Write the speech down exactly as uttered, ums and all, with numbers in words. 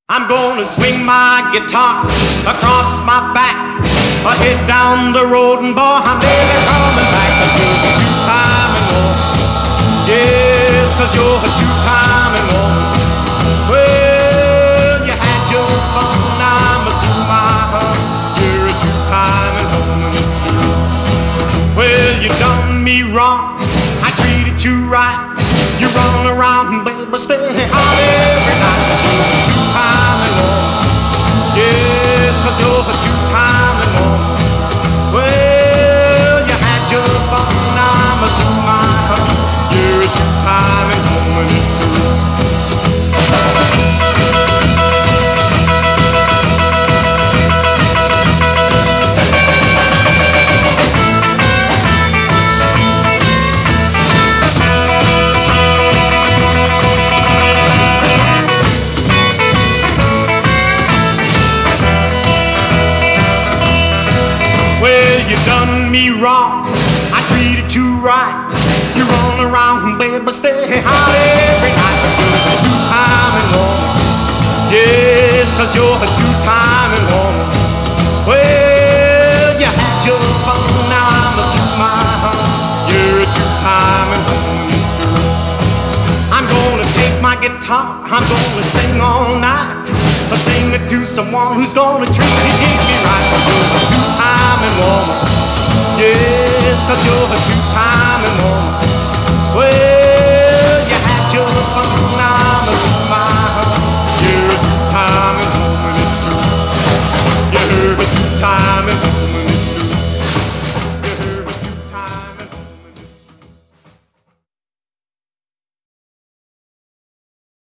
I'm gonna swing my guitar across my back, I head down the road and boy, I'm never coming back. Cause you're a two-timing woman. Yes, cause you're a two-timing woman. Well, you had your fun, I'ma do my hunt. You're a two-timing woman, it's true. Well, you done me wrong, I treated you right. You run around, baby, stay hot every night. Cause you're a two-timing woman. Yes, cause you're a two-timing woman. Well, you had your fun, I'ma do my hunt. You're a two-timing woman, it's true. You done me wrong, I treated you right. You run around, baby, stay hot every night. Cause you're a two-timing woman. Yes, cause you're a two-timing woman. Well, you had your fun, now I'ma do my hunt. You're a two-timing woman, it's true. I'm gonna take my guitar, I'm gonna sing all night. I'll sing it to someone who's gonna treat me, treat me right. Cause you're a two-timing woman. Yes, cause you're a two-timing woman. Well,